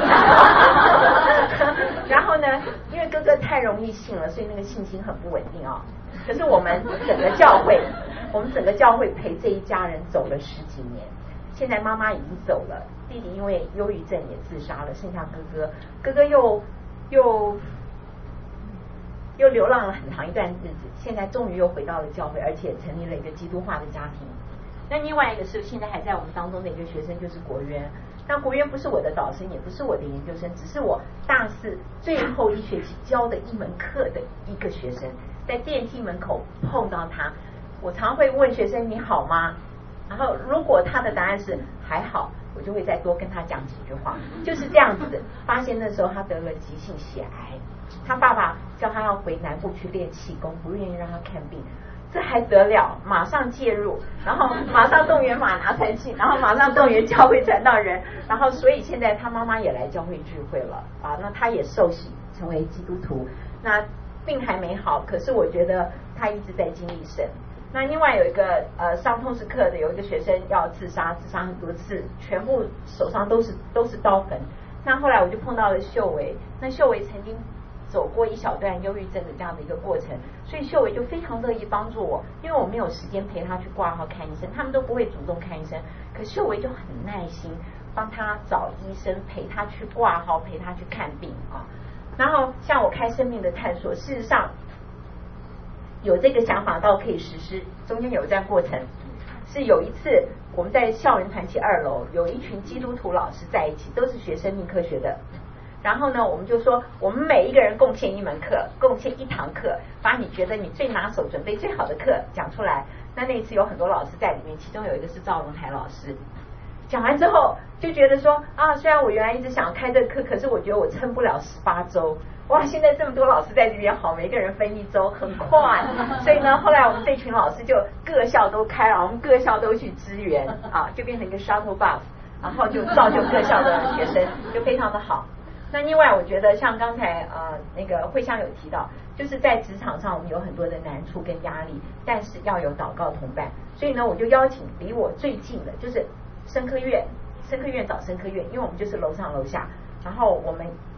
然后呢，因为哥哥太容易信了，所以那个信心很不稳定啊、哦。可是我们整个教会，我们整个教会陪这一家人走了十几年，现在妈妈已经走了，弟弟因为忧郁症也自杀了，剩下哥哥，哥哥又又又流浪了很长一段日子，现在终于又回到了教会，而且成立了一个基督化的家庭。那另外一个是现在还在我们当中的一个学生，就是国渊。那国渊不是我的导师，也不是我的研究生，只是我大四最后一学期教的一门课的一个学生。在电梯门口碰到他，我常会问学生你好吗？然后如果他的答案是还好，我就会再多跟他讲几句话。就是这样子，发现那时候他得了急性血癌，他爸爸叫他要回南部去练气功，不愿意让他看病。这还得了，马上介入，然后马上动员马拿传器，然后马上动员教会传道人，然后所以现在他妈妈也来教会聚会了啊，那他也受洗成为基督徒。那病还没好，可是我觉得他一直在经历神。那另外有一个呃上通识课的有一个学生要自杀，自杀很多次，全部手上都是都是刀痕。那后来我就碰到了秀维，那秀维曾经走过一小段忧郁症的这样的一个过程，所以秀维就非常乐意帮助我，因为我没有时间陪他去挂号看医生，他们都不会主动看医生，可秀维就很耐心帮他找医生，陪他去挂号，陪他去看病啊。然后像我开生命的探索，事实上有这个想法到可以实施，中间有一段过程，是有一次我们在校园团契二楼，有一群基督徒老师在一起，都是学生命科学的。然后呢，我们就说我们每一个人贡献一门课，贡献一堂课，把你觉得你最拿手、准备最好的课讲出来。那那一次有很多老师在里面，其中有一个是赵荣台老师。讲完之后就觉得说啊，虽然我原来一直想开这个课，可是我觉得我撑不了十八周。哇，现在这么多老师在这边，好，每个人分一周，很快。所以呢，后来我们这群老师就各校都开了，我们各校都去支援啊，就变成一个 shuttle bus， 然后就造就各校的学生，就非常的好。那另外我觉得像刚才呃那个慧香有提到，就是在职场上我们有很多的难处跟压力，但是要有祷告同伴。所以呢，我就邀请离我最近的就是生科院，生科院找生科院，因为我们就是楼上楼下，然后我们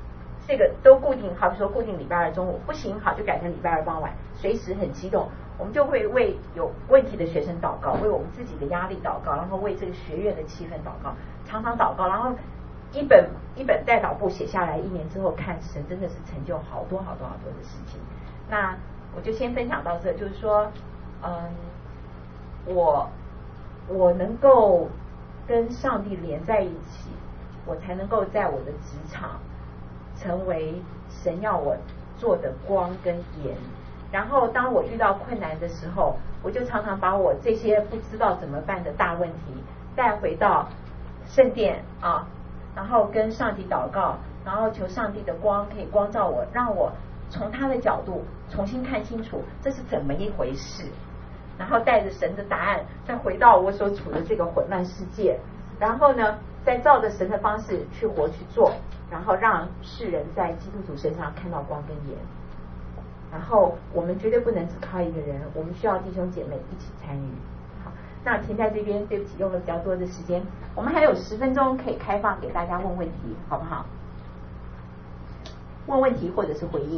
这个都固定，好比说固定礼拜二中午，不行好就改成礼拜二傍晚，随时很激动，我们就会为有问题的学生祷告，为我们自己的压力祷告，然后为这个学院的气氛祷告，常常祷告，然后一本一本代祷簿写下来，一年之后看，神真的是成就好多好多好多的事情。那我就先分享到这，就是说，嗯，我我能够跟上帝连在一起，我才能够在我的职场成为神要我做的光跟盐。然后当我遇到困难的时候，我就常常把我这些不知道怎么办的大问题带回到圣殿啊，然后跟上帝祷告，然后求上帝的光可以光照我，让我从他的角度重新看清楚这是怎么一回事，然后带着神的答案再回到我所处的这个混乱世界，然后呢再照着神的方式去活去做，然后让世人在基督徒身上看到光跟盐。然后我们绝对不能只靠一个人，我们需要弟兄姐妹一起参与。好，那停在这边，对不起用了比较多的时间，我们还有十分钟可以开放给大家问问题，好不好？问问题或者是回应。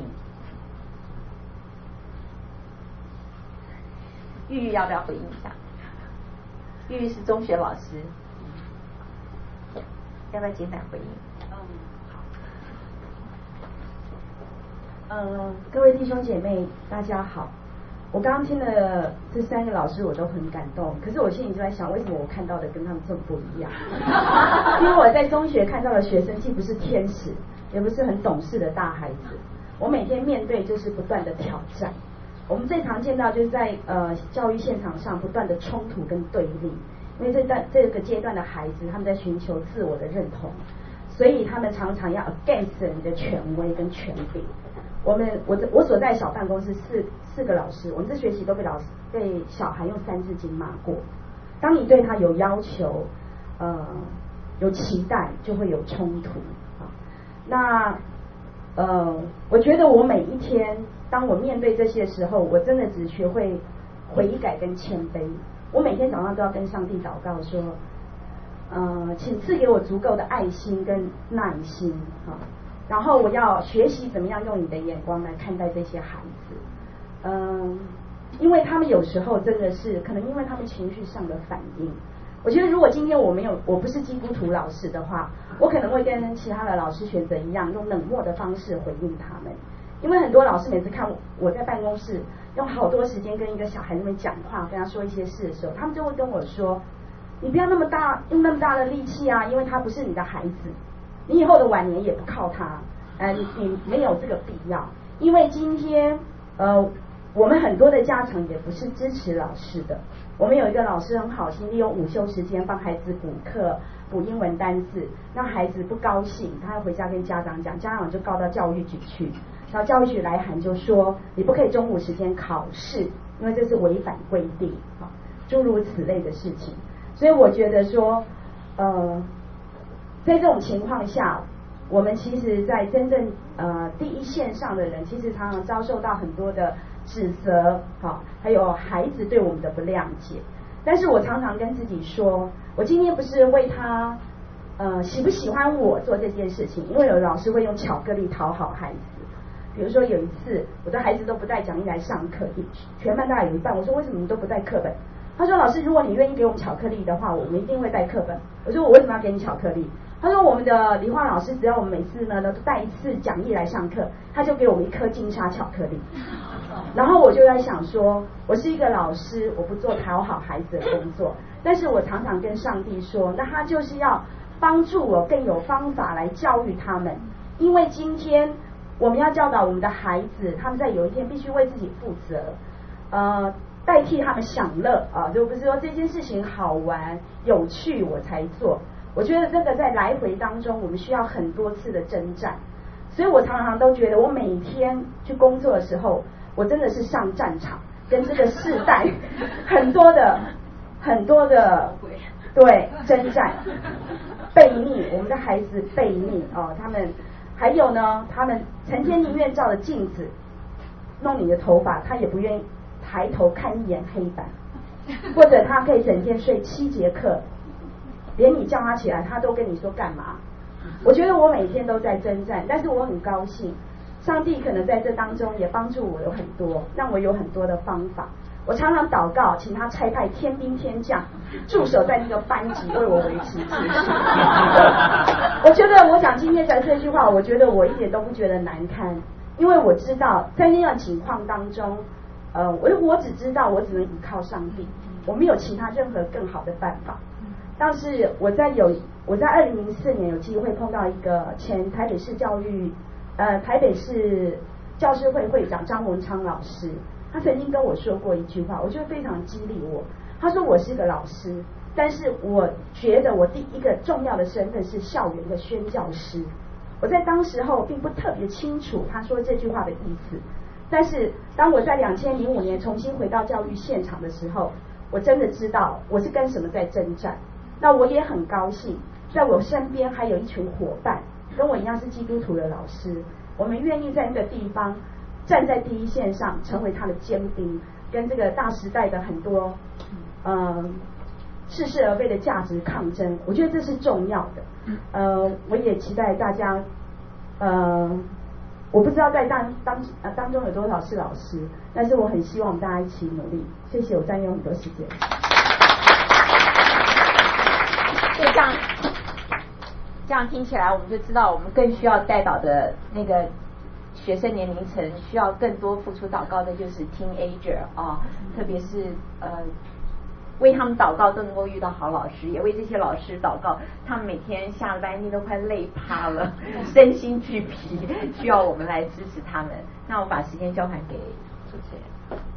玉玉要不要回应一下？玉玉是中学老师，要不要简短回应？ 呃，各位弟兄姐妹，大家好。我刚刚听了这三个老师，我都很感动。可是我心里就在想，为什么我看到的跟他们这么不一样？因为我在中学看到的学生既不是天使，也不是很懂事的大孩子。我每天面对就是不断的挑战。我们最常见到就是在呃教育现场上不断的冲突跟对立，因为这段这个阶段的孩子，他们在寻求自我的认同，所以他们常常要 against 你的权威跟权柄。我们我我所在小办公室四四个老师，我们这学期都被老师被小孩用三字经骂过。当你对他有要求，呃，有期待，就会有冲突啊。那呃，我觉得我每一天，当我面对这些时候，我真的只学会悔改跟谦卑。我每天早上都要跟上帝祷告说，呃，请赐给我足够的爱心跟耐心啊。然后我要学习怎么样用你的眼光来看待这些孩子，嗯，因为他们有时候真的是可能因为他们情绪上的反应。我觉得如果今天我没有我不是基督徒老师的话，我可能会跟其他的老师选择一样，用冷漠的方式回应他们。因为很多老师每次看我在办公室用好多时间跟一个小孩子们讲话，跟他说一些事的时候，他们就会跟我说，你不要那么大用那么大的力气啊，因为他不是你的孩子，你以后的晚年也不靠他，呃，你你没有这个必要。因为今天呃，我们很多的家长也不是支持老师的。我们有一个老师很好心，利用午休时间帮孩子补课、补英文单字，让孩子不高兴，他要回家跟家长讲，家长就告到教育局去，然后教育局来函就说你不可以中午时间考试，因为这是违反规定，啊，诸如此类的事情。所以我觉得说，呃。在这种情况下，我们其实在真正呃第一线上的人，其实常常遭受到很多的指责，好，还有孩子对我们的不谅解。但是我常常跟自己说，我今天不是为他呃喜不喜欢我做这件事情，因为有老师会用巧克力讨好孩子。比如说有一次，我的孩子都不带讲义来上课，全班大概有一半，我说为什么你都不带课本？他说老师，如果你愿意给我们巧克力的话，我们一定会带课本。我说我为什么要给你巧克力？他说我们的理化老师只要我们每次呢都带一次讲义来上课，他就给我们一颗金沙巧克力。然后我就在想说，我是一个老师，我不做讨好孩子的工作，但是我常常跟上帝说，那他就是要帮助我更有方法来教育他们，因为今天我们要教导我们的孩子，他们在有一天必须为自己负责，呃，代替他们享乐啊，就不是说这件事情好玩有趣我才做。我觉得这个在来回当中，我们需要很多次的征战，所以我常常都觉得，我每天去工作的时候，我真的是上战场，跟这个世代很多的很多的对征战，悖逆，我们的孩子悖逆哦，他们还有呢，他们成天宁愿照着镜子弄你的头发，他也不愿意抬头看一眼黑板，或者他可以整天睡七节课。连你叫他起来，他都跟你说干嘛？ 我觉得我每天都在征战，但是我很高兴，上帝可能在这当中也帮助我有很多，让我有很多的方法。我常常祷告，请他差派天兵天将驻守在那个班级，为我维持秩序。我觉得，我讲今天的这句话，我觉得我一点都不觉得难堪，因为我知道在那样情况当中，呃，我我只知道我只能依靠上帝，我没有其他任何更好的办法。但是我在有我在二零零四年有机会碰到一个前台北市教育呃台北市教师会会长张文昌老师。他曾经跟我说过一句话，我觉得非常激励我。他说我是个老师，但是我觉得我第一个重要的身份是校园的宣教师。我在当时候并不特别清楚他说这句话的意思，但是当我在两千零五年重新回到教育现场的时候，我真的知道我是跟什么在征战。那我也很高兴，在我身边还有一群伙伴，跟我一样是基督徒的老师，我们愿意在那个地方站在第一线上，成为他的尖兵，跟这个大时代的很多呃似是而非的价值抗争。我觉得这是重要的。呃，我也期待大家，呃，我不知道在当当呃当中有多少是老师，但是我很希望我们大家一起努力。谢谢我占用很多时间。 就这样，这样听起来，我们就知道我们更需要带导的那个学生年龄层需要更多付出祷告的，就是 teenager 啊，特别是呃为他们祷告都能够遇到好老师，也为这些老师祷告，他们每天下了班一定都快累趴了，身心俱疲，需要我们来支持他们。那我把时间交还给主持人。